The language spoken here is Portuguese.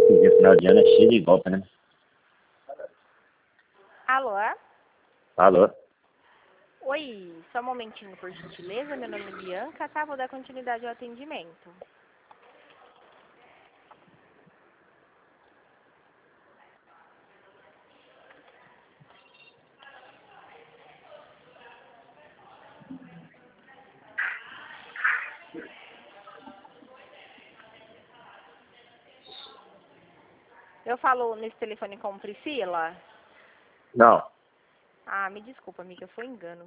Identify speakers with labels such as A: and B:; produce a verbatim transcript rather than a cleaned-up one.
A: golpezinho, final de ano é cheio de golpe, né?
B: Alô?
A: Alô?
B: Oi, só um momentinho, por gentileza. Meu nome é Bianca, tá? Vou dar continuidade ao atendimento. Eu falo nesse telefone com Priscila?
A: Não.
B: Ah, me desculpa, amiga, foi engano.